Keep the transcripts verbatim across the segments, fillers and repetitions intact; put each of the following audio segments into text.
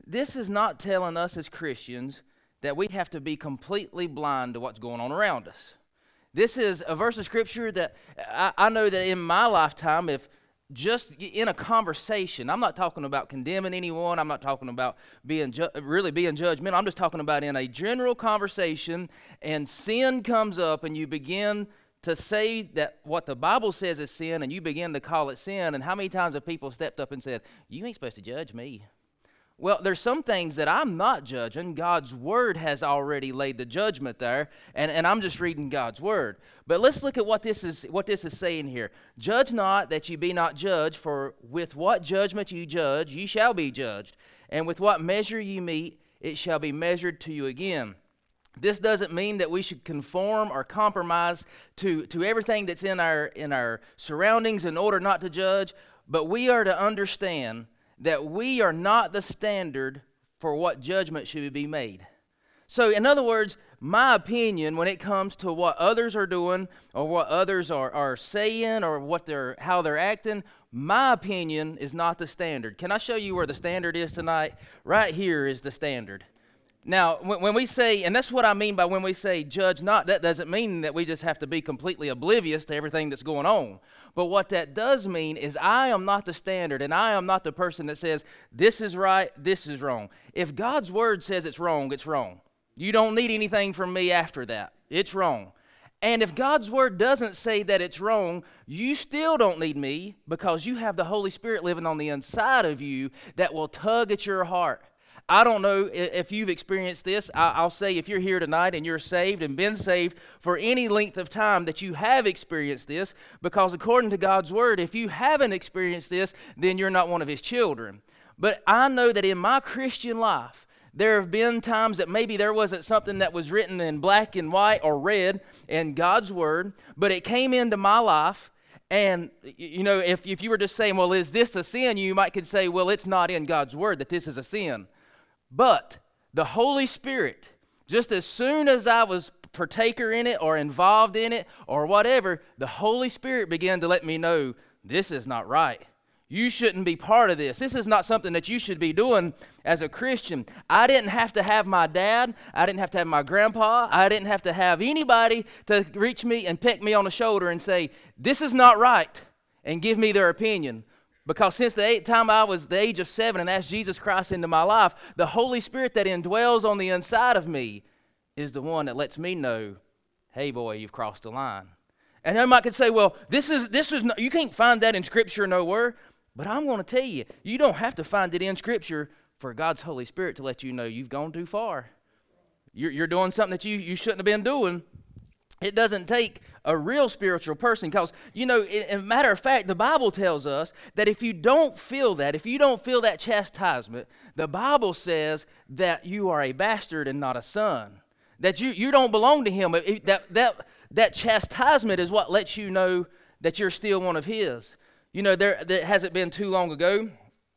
this is not telling us as Christians that we have to be completely blind to what's going on around us. This is a verse of Scripture that I, I know that in my lifetime, if just in a conversation, I'm not talking about condemning anyone, I'm not talking about being ju- really being judgmental, I'm just talking about in a general conversation, and sin comes up and you begin to say that what the Bible says is sin, and you begin to call it sin, and how many times have people stepped up and said, you ain't supposed to judge me? Well, there's some things that I'm not judging. God's Word has already laid the judgment there, and, and I'm just reading God's Word. But let's look at what this is what this is saying here. Judge not that you be not judged, for with what judgment you judge, ye shall be judged. And with what measure you meet, it shall be measured to you again. This doesn't mean that we should conform or compromise to, to everything that's in our in our surroundings in order not to judge, but we are to understand that we are not the standard for what judgment should be made. So, in other words, my opinion when it comes to what others are doing or what others are, are saying or what they're how they're acting, my opinion is not the standard. Can I show you where the standard is tonight? Right here is the standard. Now, when, when we say, and that's what I mean by when we say judge not, that doesn't mean that we just have to be completely oblivious to everything that's going on. But what that does mean is I am not the standard, and I am not the person that says, this is right, this is wrong. If God's Word says it's wrong, it's wrong. You don't need anything from me after that. It's wrong. And if God's Word doesn't say that it's wrong, you still don't need me because you have the Holy Spirit living on the inside of you that will tug at your heart. I don't know if you've experienced this. I'll say if you're here tonight and you're saved and been saved for any length of time that you have experienced this, because according to God's Word, if you haven't experienced this, then you're not one of His children. But I know that in my Christian life, there have been times that maybe there wasn't something that was written in black and white or red in God's Word, but it came into my life. And, you know, if, if you were just saying, well, is this a sin? You might could say, well, it's not in God's Word that this is a sin. But the Holy Spirit, just as soon as I was partaker in it or involved in it or whatever, the Holy Spirit began to let me know this is not right. You shouldn't be part of this. This is not something that you should be doing as a Christian. I didn't have to have my dad. I didn't have to have my grandpa. I didn't have to have anybody to reach me and peck me on the shoulder and say, this is not right, and give me their opinion. Because since the time I was the age of seven and asked Jesus Christ into my life, the Holy Spirit that indwells on the inside of me is the one that lets me know, hey boy, you've crossed the line. And they might could say, well, this is this is not, you can't find that in Scripture nowhere. But I'm going to tell you, you don't have to find it in Scripture for God's Holy Spirit to let you know you've gone too far. You're, you're doing something that you, you shouldn't have been doing. It doesn't take a real spiritual person because, you know, in a matter of fact, the Bible tells us that if you don't feel that, if you don't feel that chastisement, the Bible says that you are a bastard and not a son, that you, you don't belong to Him. That, that, that chastisement is what lets you know that you're still one of His. You know, there, there hasn't been too long ago,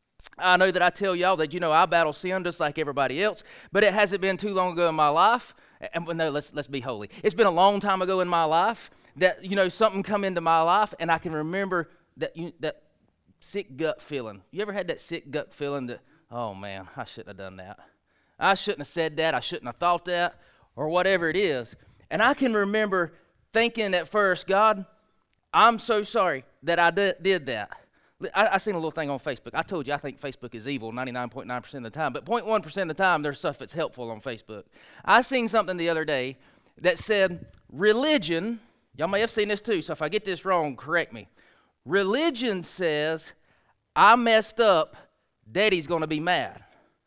I know that I tell y'all that, you know, I battle sin just like everybody else, but it hasn't been too long ago in my life. And no, let's let's be holy. It's been a long time ago in my life that, you know, something come into my life, and I can remember that you, that sick gut feeling. You ever had that sick gut feeling that, oh man, I shouldn't have done that. I shouldn't have said that. I shouldn't have thought that, or whatever it is. And I can remember thinking at first, God, I'm so sorry that I did, did that. I, I seen a little thing on Facebook. I told you I think Facebook is evil ninety-nine point nine percent of the time, but zero point one percent of the time there's stuff that's helpful on Facebook. I seen something the other day that said religion, y'all may have seen this too, so if I get this wrong, correct me. Religion says, I messed up, Daddy's going to be mad.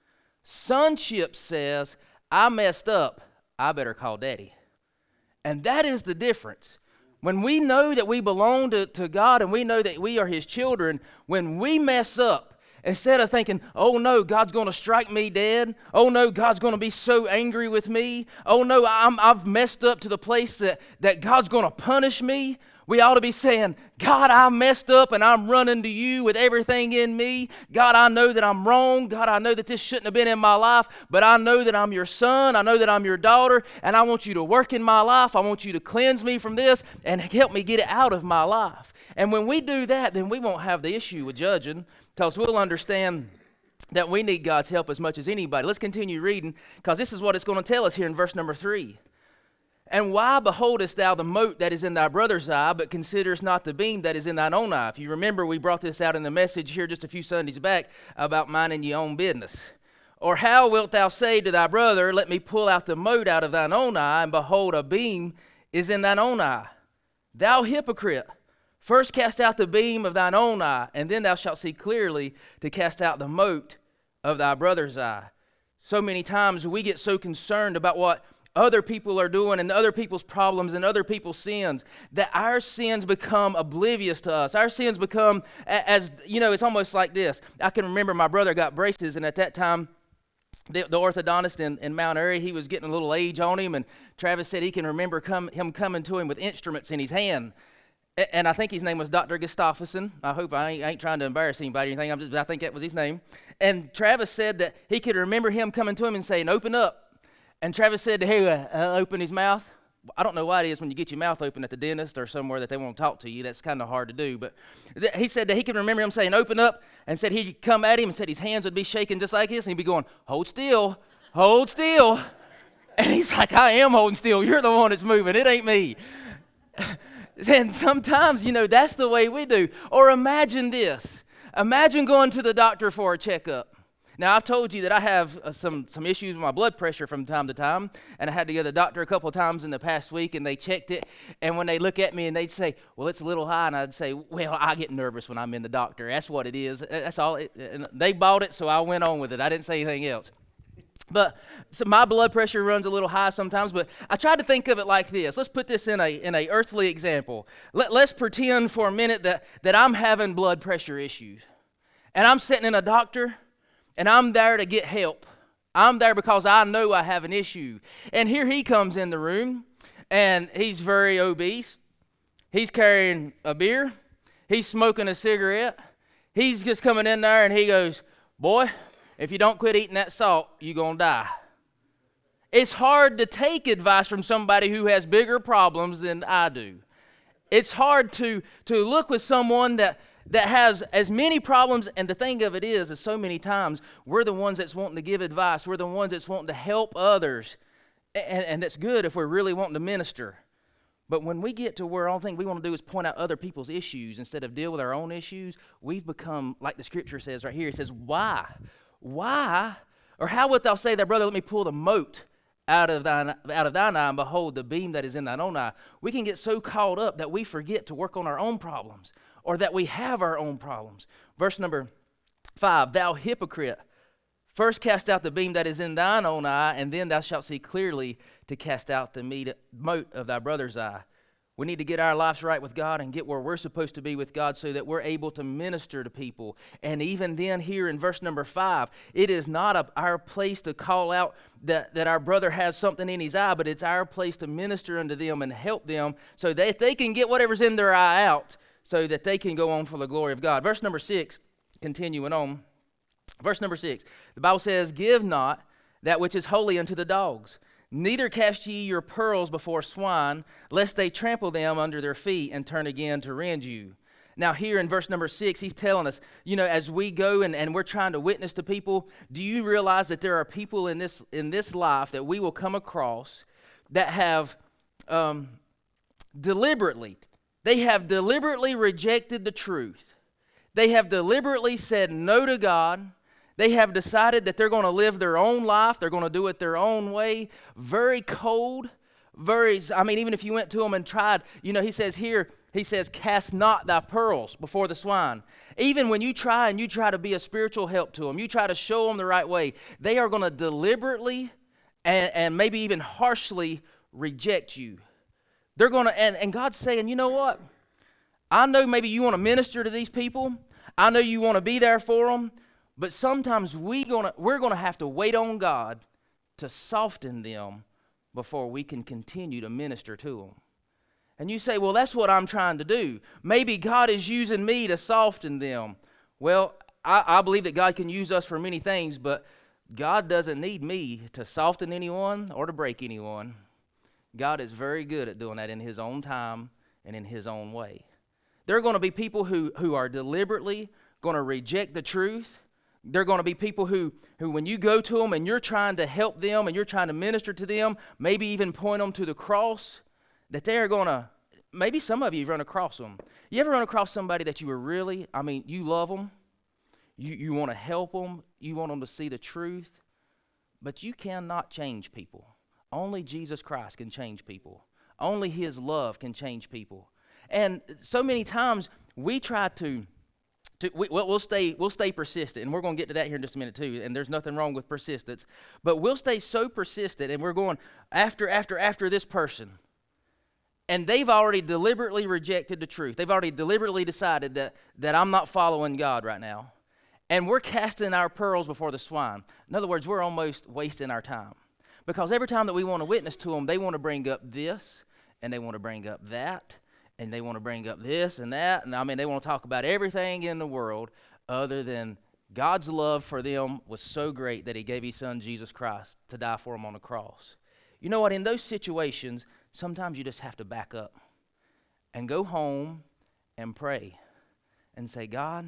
Sonship says, I messed up, I better call Daddy. And that is the difference. When we know that we belong to, to God and we know that we are His children, when we mess up, instead of thinking, oh no, God's going to strike me dead. Oh no, God's going to be so angry with me. Oh no, I'm, I've messed up to the place that, that God's going to punish me. We ought to be saying, God, I messed up and I'm running to you with everything in me. God, I know that I'm wrong. God, I know that this shouldn't have been in my life, but I know that I'm your son. I know that I'm your daughter, and I want you to work in my life. I want you to cleanse me from this and help me get it out of my life. And when we do that, then we won't have the issue with judging because we'll understand that we need God's help as much as anybody. Let's continue reading, because this is what it's going to tell us here in verse number three. And why beholdest thou the mote that is in thy brother's eye, but considerest not the beam that is in thine own eye? If you remember, we brought this out in the message here just a few Sundays back about minding your own business. Or how wilt thou say to thy brother, let me pull out the mote out of thine own eye, and behold, a beam is in thine own eye? Thou hypocrite, first cast out the beam of thine own eye, and then thou shalt see clearly to cast out the mote of thy brother's eye. So many times we get so concerned about what other people are doing and other people's problems and other people's sins that our sins become oblivious to us. Our sins become, as, you know, it's almost like this. I can remember my brother got braces, and at that time, the, the orthodontist in, in Mount Airy, he was getting a little age on him, and Travis said he can remember come, him coming to him with instruments in his hand. And I think his name was Doctor Gustafson. I hope I ain't, I ain't trying to embarrass anybody or anything. I'm just, I think that was his name. And Travis said that he could remember him coming to him and saying, open up. And Travis said, hey, uh, uh, open his mouth. I don't know why it is when you get your mouth open at the dentist or somewhere that they won't talk to you. That's kind of hard to do. But th- he said that he could remember him saying, open up, and said he'd come at him and said his hands would be shaking just like this, and he'd be going, hold still, hold still. And he's like, I am holding still. You're the one that's moving. It ain't me. And sometimes, you know, that's the way we do. Or imagine this. Imagine going to the doctor for a checkup. Now, I've told you that I have uh, some, some issues with my blood pressure from time to time, and I had to go to the doctor a couple of times in the past week, and they checked it, and when they look at me and they'd say, well, it's a little high, and I'd say, well, I get nervous when I'm in the doctor. That's what it is. That's all. It, and they bought it, so I went on with it. I didn't say anything else. But so my blood pressure runs a little high sometimes, but I try to think of it like this. Let's put this in a in a earthly example. Let, let's pretend for a minute that, that I'm having blood pressure issues, and I'm sitting in a doctor, and I'm there to get help. I'm there because I know I have an issue. And here he comes in the room, and he's very obese. He's carrying a beer. He's smoking a cigarette. He's just coming in there, and he goes, boy, if you don't quit eating that salt, you're going to die. It's hard to take advice from somebody who has bigger problems than I do. It's hard to, to look with someone that that has as many problems, and the thing of it is, is so many times, we're the ones that's wanting to give advice. We're the ones that's wanting to help others, and, and that's good if we're really wanting to minister. But when we get to where all thing we want to do is point out other people's issues instead of deal with our own issues, we've become, like the scripture says right here, it says, why? Why? Or how wilt thou say that, brother, let me pull the mote out of thine out of thine eye, and behold, the beam that is in thine own eye. We can get so caught up that we forget to work on our own problems, or that we have our own problems. Verse number five, thou hypocrite, first cast out the beam that is in thine own eye, and then thou shalt see clearly to cast out the mote of thy brother's eye. We need to get our lives right with God and get where we're supposed to be with God so that we're able to minister to people. And even then here in verse number five, it is not a, our place to call out that, that our brother has something in his eye, but it's our place to minister unto them and help them so that they can get whatever's in their eye out so that they can go on for the glory of God. Verse number six, continuing on. Verse number six, the Bible says, give not that which is holy unto the dogs, neither cast ye your pearls before swine, lest they trample them under their feet and turn again to rend you. Now here in verse number six, he's telling us, you know, as we go and, and we're trying to witness to people, do you realize that there are people in this in this life that we will come across that have um, deliberately, they have deliberately rejected the truth. They have deliberately said no to God. They have decided that they're going to live their own life. They're going to do it their own way. Very cold. Very, I mean, even if you went to them and tried, you know, he says here, he says, cast not thy pearls before the swine. Even when you try and you try to be a spiritual help to them, you try to show them the right way, they are going to deliberately and, and maybe even harshly reject you. They're going to, and, and God's saying, you know what? I know maybe you want to minister to these people. I know you want to be there for them. But sometimes we gonna, we're going to have to wait on God to soften them before we can continue to minister to them. And you say, well, that's what I'm trying to do. Maybe God is using me to soften them. Well, I, I believe that God can use us for many things, but God doesn't need me to soften anyone or to break anyone. God is very good at doing that in His own time and in His own way. There are going to be people who, who are deliberately going to reject the truth. They're going to be people who, who, when you go to them and you're trying to help them and you're trying to minister to them, maybe even point them to the cross, that they are going to, maybe some of you run across them. You ever run across somebody that you were really, I mean, you love them, you, you want to help them, you want them to see the truth, but you cannot change people. Only Jesus Christ can change people. Only His love can change people. And so many times we try to, to we, we'll stay we'll stay persistent, and we're going to get to that here in just a minute too, and there's nothing wrong with persistence, but we'll stay so persistent, and we're going after, after, after this person, and they've already deliberately rejected the truth. They've already deliberately decided that, that I'm not following God right now, and we're casting our pearls before the swine. In other words, we're almost wasting our time, because every time that we want to witness to them, they want to bring up this, and they want to bring up that, and they want to bring up this and that, and I mean, they want to talk about everything in the world other than God's love for them was so great that He gave His Son, Jesus Christ, to die for them on the cross. You know what? In those situations, sometimes you just have to back up and go home and pray and say, God,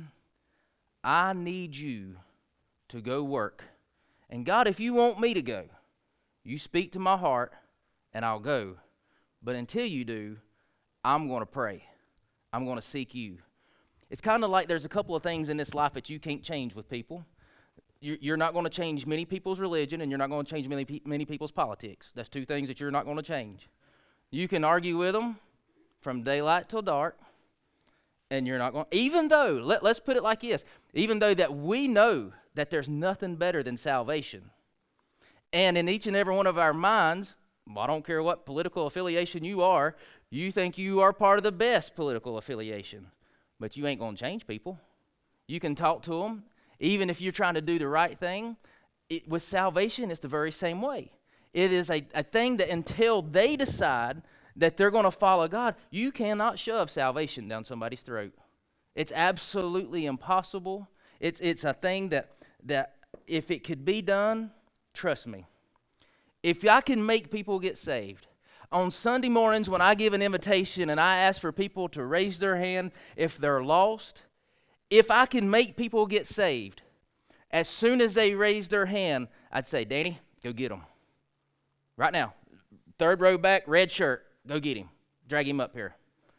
I need you to go work. And God, if you want me to go, you speak to my heart and I'll go. But until you do, I'm going to pray. I'm going to seek you. It's kind of like there's a couple of things in this life that you can't change with people. You're not going to change many people's religion, and you're not going to change many, many people's politics. That's two things that you're not going to change. You can argue with them from daylight till dark, and you're not going to, even though, let, let's put it like this, even though that we know that there's nothing better than salvation. And in each and every one of our minds, well, I don't care what political affiliation you are, you think you are part of the best political affiliation, but you ain't going to change people. You can talk to them, even if you're trying to do the right thing. It, with salvation, it's the very same way. It is a, a thing that until they decide that they're going to follow God, you cannot shove salvation down somebody's throat. It's absolutely impossible. It's it's a thing that that if it could be done, trust me, if I can make people get saved, on Sunday mornings when I give an invitation and I ask for people to raise their hand if they're lost, if I can make people get saved, as soon as they raise their hand, I'd say, Danny, go get them. Right now. Third row back, red shirt, go get him. Drag him up here.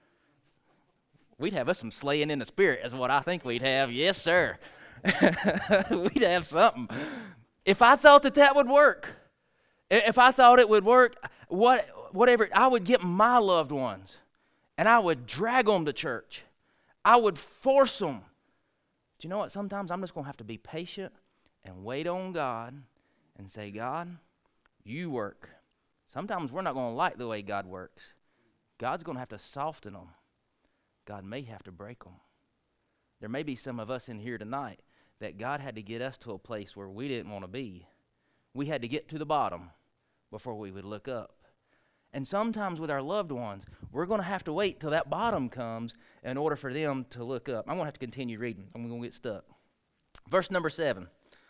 We'd have us some slaying in the spirit is what I think we'd have. Yes, sir. We'd have something. If I thought that that would work, if I thought it would work, what, whatever, I would get my loved ones and I would drag them to church. I would force them. Do you know what? Sometimes I'm just going to have to be patient and wait on God and say, God, you work. Sometimes we're not going to like the way God works. God's going to have to soften them. God may have to break them. There may be some of us in here tonight that God had to get us to a place where we didn't want to be. We had to get to the bottom before we would look up. And sometimes with our loved ones, we're going to have to wait till that bottom comes in order for them to look up. I'm going to have to continue reading. I'm going to get stuck. Verse number seven.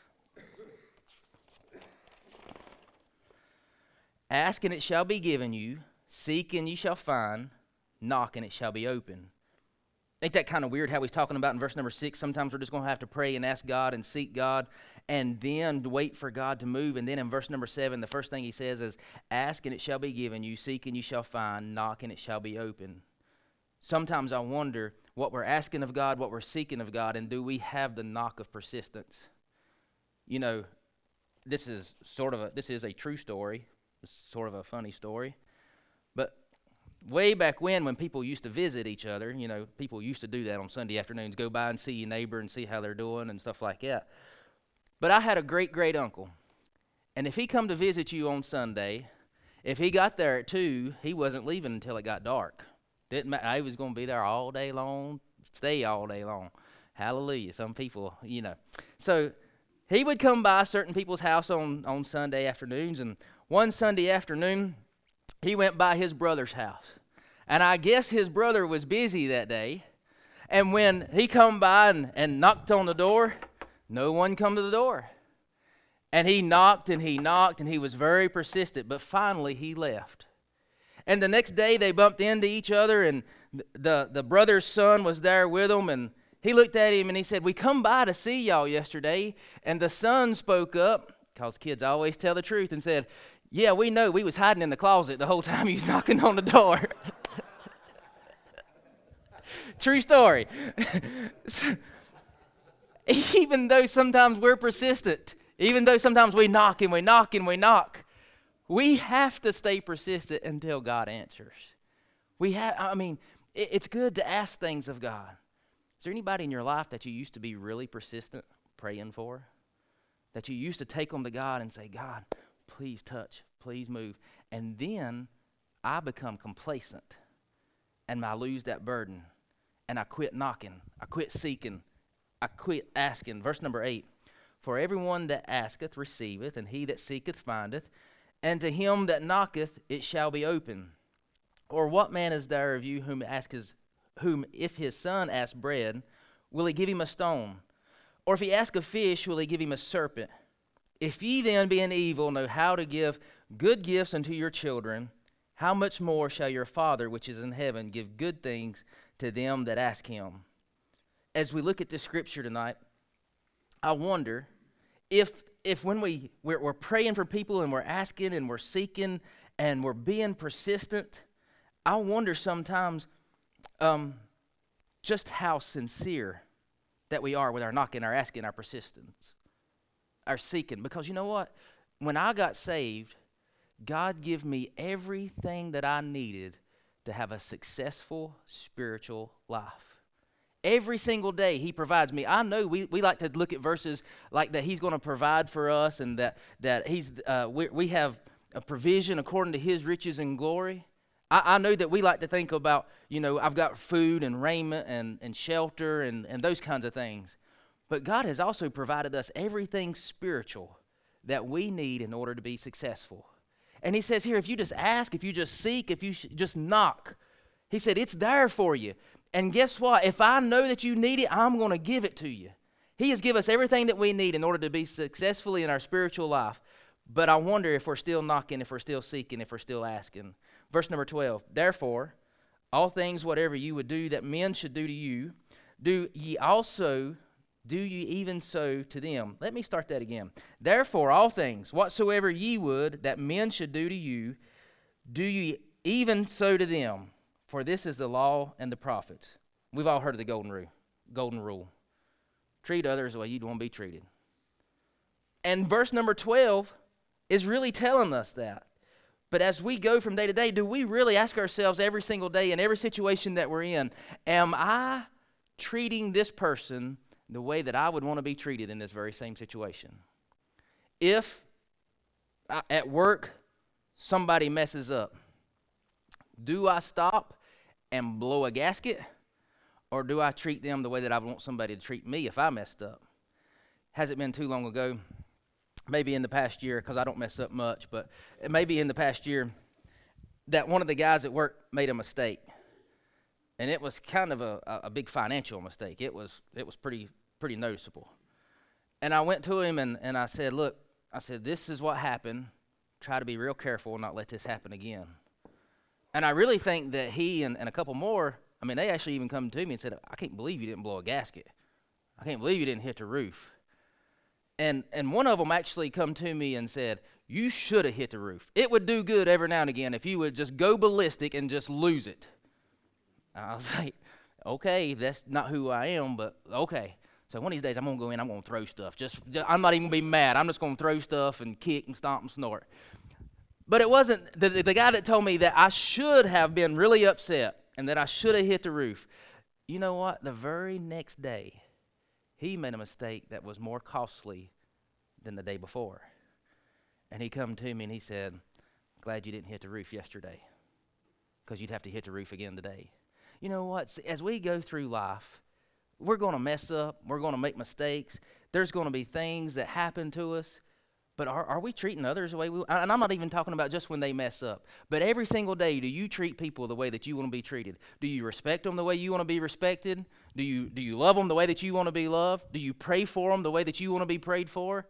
Ask and it shall be given you. Seek and you shall find. Knock and it shall be open. Ain't that kind of weird how he's talking about in verse number six? Sometimes we're just going to have to pray and ask God and seek God and then wait for God to move. And then in verse number seven, the first thing he says is, ask and it shall be given you. Seek and you shall find. Knock and it shall be open. Sometimes I wonder what we're asking of God, what we're seeking of God, and do we have the knock of persistence? You know, this is sort of a, this is a true story. It's sort of a funny story. But way back when, when people used to visit each other, you know, people used to do that on Sunday afternoons, go by and see your neighbor and see how they're doing and stuff like that. But I had a great-great-uncle, and if he come to visit you on Sunday, if he got there at two, he wasn't leaving until it got dark. Didn't matter. He was going to be there all day long, stay all day long. Hallelujah. Some people, you know. So he would come by certain people's house on, on Sunday afternoons, and one Sunday afternoon, he went by his brother's house. And I guess his brother was busy that day. And when he come by and, and knocked on the door, no one come to the door. And he knocked and he knocked and he was very persistent. But finally he left. And the next day they bumped into each other, and the, the brother's son was there with them. And He looked at him and he said, we come by to see y'all yesterday. And the son spoke up, because kids always tell the truth, and said, yeah, we know. We was hiding in the closet the whole time you was knocking on the door. True story. Even though sometimes we're persistent, even though sometimes we knock and we knock and we knock, we have to stay persistent until God answers. We have, I mean, it, it's good to ask things of God. Is there anybody in your life that you used to be really persistent praying for? That you used to take them to God and say, God, please touch, please move. And then I become complacent and I lose that burden and I quit knocking, I quit seeking, I quit asking. Verse number eight, for everyone that asketh receiveth, and he that seeketh findeth, and to him that knocketh it shall be open. Or what man is there of you whom asketh, whom if his son ask bread, will he give him a stone? Or if he ask a fish, will he give him a serpent? If ye then, being evil, know how to give good gifts unto your children, how much more shall your Father which is in heaven give good things to them that ask him? As we look at this scripture tonight, I wonder if if when we, we're, we're praying for people and we're asking and we're seeking and we're being persistent, I wonder sometimes um, just how sincere that we are with our knocking, our asking, our persistence, our seeking. Because you know what? When I got saved, God gave me everything that I needed to have a successful spiritual life. Every single day he provides me. I know we, we like to look at verses like that he's going to provide for us and that, that he's uh, we, we have a provision according to his riches and glory. I, I know that we like to think about, you know, I've got food and raiment and, and shelter and, and those kinds of things. But God has also provided us everything spiritual that we need in order to be successful. And he says here, if you just ask, if you just seek, if you sh- just knock, he said, it's there for you. And guess what? If I know that you need it, I'm going to give it to you. He has given us everything that we need in order to be successfully in our spiritual life. But I wonder if we're still knocking, if we're still seeking, if we're still asking. Verse number twelve, therefore, all things whatever you would do that men should do to you, do ye also, do ye even so to them. Let me start that again. Therefore, all things whatsoever ye would that men should do to you, do ye even so to them. For this is the law and the prophets. We've all heard of the golden rule. Golden rule. Treat others the way you'd want to be treated. And verse number twelve is really telling us that. But as we go from day to day, do we really ask ourselves every single day in every situation that we're in, am I treating this person the way that I would want to be treated in this very same situation? If I, at work somebody messes up, do I stop and blow a gasket, or do I treat them the way that I want somebody to treat me if I messed up? Hasn't been too long ago, maybe in the past year, because I don't mess up much, but maybe in the past year, that one of the guys at work made a mistake, and it was kind of a, a big financial mistake. It was it was pretty pretty noticeable. And I went to him and, and I said, look, I said, this is what happened. Try to be real careful and not let this happen again. And I really think that he and, and a couple more, I mean, they actually even come to me and said, I can't believe you didn't blow a gasket. I can't believe you didn't hit the roof. And and one of them actually come to me and said, you should have hit the roof. It would do good every now and again if you would just go ballistic and just lose it. I was like, okay, that's not who I am, but okay. So one of these days I'm going to go in, I'm going to throw stuff. Just, I'm not even going to be mad. I'm just going to throw stuff and kick and stomp and snort. But it wasn't, the, the guy that told me that I should have been really upset and that I should have hit the roof. You know what? The very next day, he made a mistake that was more costly than the day before. And he come to me and he said, glad you didn't hit the roof yesterday, because you'd have to hit the roof again today. You know what? As we go through life, we're going to mess up. We're going to make mistakes. There's going to be things that happen to us. But are, are we treating others the way we, and I'm not even talking about just when they mess up, but every single day, do you treat people the way that you want to be treated? Do you respect them the way you want to be respected? Do you, do you love them the way that you want to be loved? Do you pray for them the way that you want to be prayed for?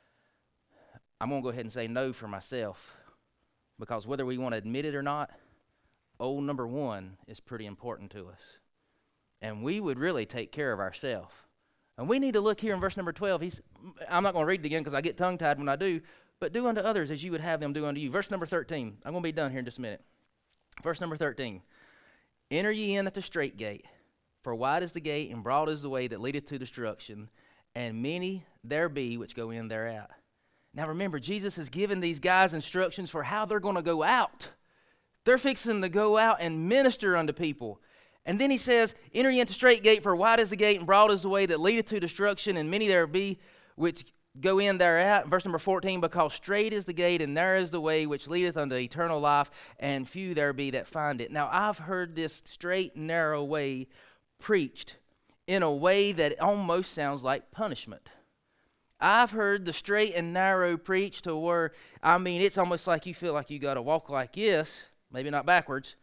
I'm going to go ahead and say no for myself, because whether we want to admit it or not, old number one is pretty important to us. and we would really take care of ourselves. And we need to look here in verse number twelve. He's, I'm not going to read it again because I get tongue-tied when I do, but do unto others as you would have them do unto you. Verse number thirteen. I'm going to be done here in just a minute. Verse number thirteen. Enter ye in at the strait gate, for wide is the gate, and broad is the way that leadeth to destruction, and many there be which go in thereat. Now remember, Jesus has given these guys instructions for how they're going to go out. They're fixing to go out and minister unto people. And then he says, enter ye into the strait gate, for wide is the gate, and broad is the way that leadeth to destruction, and many there be which go in thereat. Verse number fourteen, because strait is the gate, and narrow is the way which leadeth unto eternal life, and few there be that find it. Now I've heard this straight, narrow way preached in a way that almost sounds like punishment. I've heard the straight and narrow preached to where, I mean, it's almost like you feel like you got to walk like this, maybe not backwards,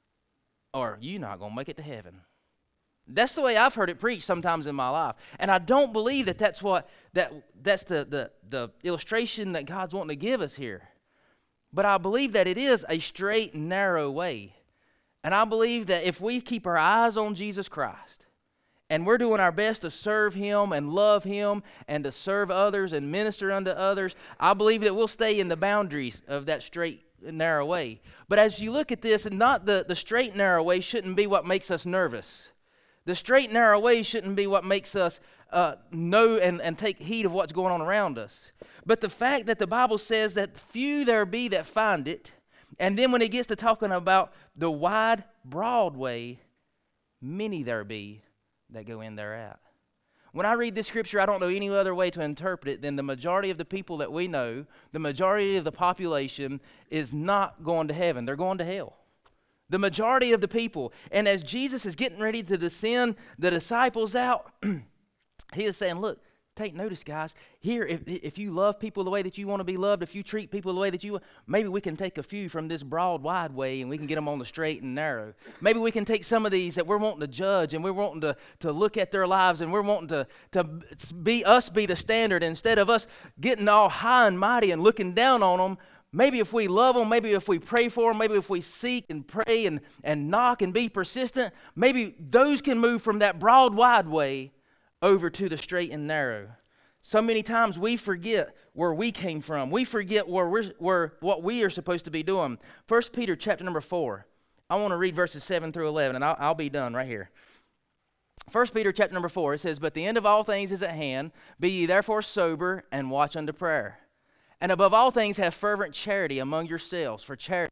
or you're not going to make it to heaven. That's the way I've heard it preached sometimes in my life. And I don't believe that that's what that that's the, the, the illustration that God's wanting to give us here. But I believe that it is a straight and narrow way. And I believe that if we keep our eyes on Jesus Christ, and we're doing our best to serve Him and love Him and to serve others and minister unto others, I believe that we'll stay in the boundaries of that straight and narrow way. But as you look at this, and not the, the straight and narrow way shouldn't be what makes us nervous. The straight and narrow way shouldn't be what makes us uh, know and, and take heed of what's going on around us. But the fact that the Bible says that few there be that find it, and then when it gets to talking about the wide, broad way, many there be that go in thereat. When I read this scripture, I don't know any other way to interpret it than the majority of the people that we know, the majority of the population is not going to heaven. They're going to hell. The majority of the people. And as Jesus is getting ready to descend the disciples out, He is saying, look, take notice, guys. Here, if, if you love people the way that you want to be loved, if you treat people the way that you want, maybe we can take a few from this broad, wide way and we can get them on the straight and narrow. Maybe we can take some of these that we're wanting to judge and we're wanting to, to look at their lives and we're wanting to, to be us be the standard instead of us getting all high and mighty and looking down on them. Maybe if we love them, maybe if we pray for them, maybe if we seek and pray and, and knock and be persistent, maybe those can move from that broad, wide way over to the straight and narrow. So many times we forget where we came from. We forget where we're, where what we are supposed to be doing. First Peter chapter number four. I want to read verses seven through eleven, and I'll, I'll be done right here. First Peter chapter number four, it says, but the end of all things is at hand. Be ye therefore sober and watch unto prayer. And above all things have fervent charity among yourselves, for charity.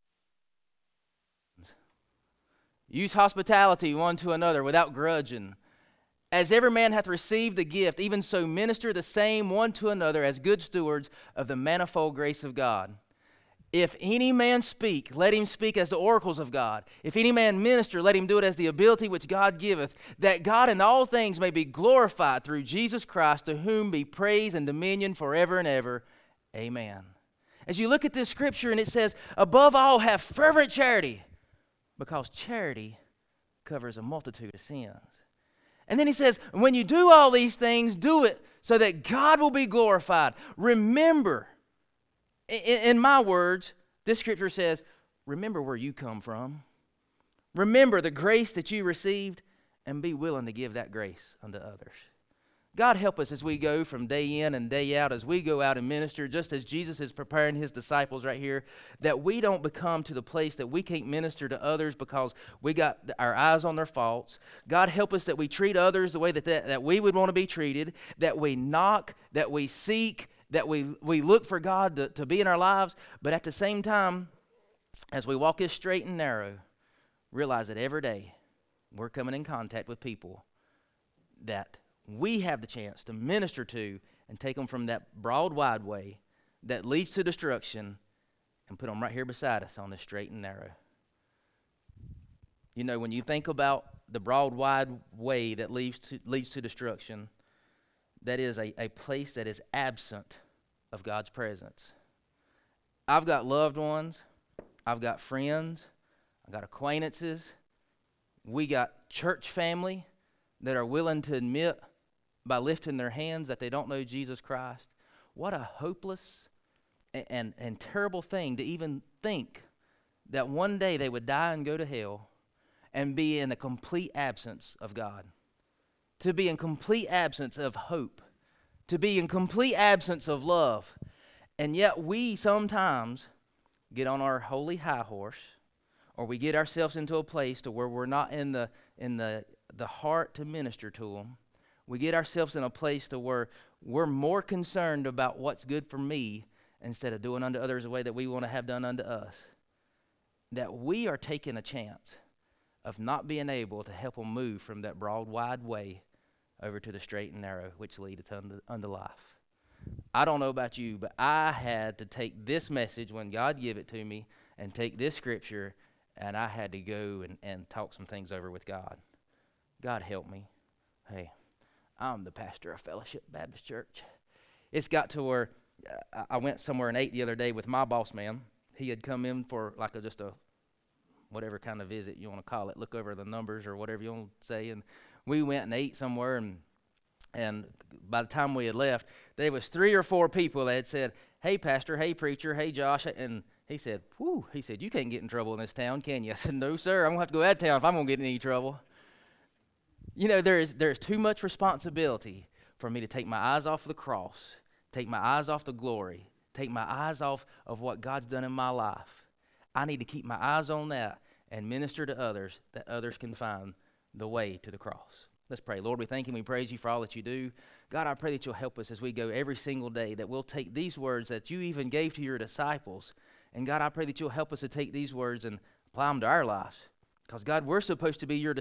Use hospitality one to another without grudging. As every man hath received the gift, even so minister the same one to another as good stewards of the manifold grace of God. If any man speak, let him speak as the oracles of God. If any man minister, let him do it as the ability which God giveth, that God in all things may be glorified through Jesus Christ, to whom be praise and dominion forever and ever. Amen. As you look at this scripture and it says, above all have fervent charity, because charity covers a multitude of sins. And then he says, when you do all these things, do it so that God will be glorified. Remember, in, in my words, this scripture says, remember where you come from. Remember the grace that you received and be willing to give that grace unto others. God help us as we go from day in and day out, as we go out and minister, just as Jesus is preparing His disciples right here, that we don't become to the place that we can't minister to others because we got our eyes on their faults. God help us that we treat others the way that, that, that we would want to be treated, that we knock, that we seek, that we, we look for God to, to be in our lives, but at the same time, as we walk this straight and narrow, realize that every day we're coming in contact with people that we have the chance to minister to and take them from that broad, wide way that leads to destruction and put them right here beside us on the straight and narrow. You know, when you think about the broad, wide way that leads to, leads to destruction, that is a, a place that is absent of God's presence. I've got loved ones. I've got friends. I've got acquaintances. We got church family that are willing to admit by lifting their hands that they don't know Jesus Christ. What a hopeless and, and, and terrible thing to even think that one day they would die and go to hell, and be in a complete absence of God, to be in complete absence of hope, to be in complete absence of love. And yet we sometimes get on our holy high horse, or we get ourselves into a place to where we're not in the in the, the heart to minister to them. We get ourselves in a place to where we're more concerned about what's good for me instead of doing unto others the way that we want to have done unto us. That we are taking a chance of not being able to help them move from that broad, wide way over to the straight and narrow, which leadeth unto, unto life. I don't know about you, but I had to take this message when God gave it to me and take this scripture, and I had to go and, and talk some things over with God. God help me. Hey, I'm the pastor of Fellowship Baptist Church. It's got to where uh, I went somewhere and ate the other day with my boss man. He had come in for like a, just a whatever kind of visit you want to call it, look over the numbers or whatever you want to say. And we went and ate somewhere, and and by the time we had left, there was three or four people that had said, hey, pastor, hey, preacher, hey, Josh. And he said, whew, he said, you can't get in trouble in this town, can you? I said, no, sir, I'm going to have to go out of town if I'm going to get in any trouble. You know, there is there is too much responsibility for me to take my eyes off the cross, take my eyes off the glory, take my eyes off of what God's done in my life. I need to keep my eyes on that and minister to others that others can find the way to the cross. Let's pray. Lord, we thank you and we praise you for all that you do. God, I pray that you'll help us as we go every single day, that we'll take these words that you even gave to your disciples. And God, I pray that you'll help us to take these words and apply them to our lives. Because God, we're supposed to be your disciples.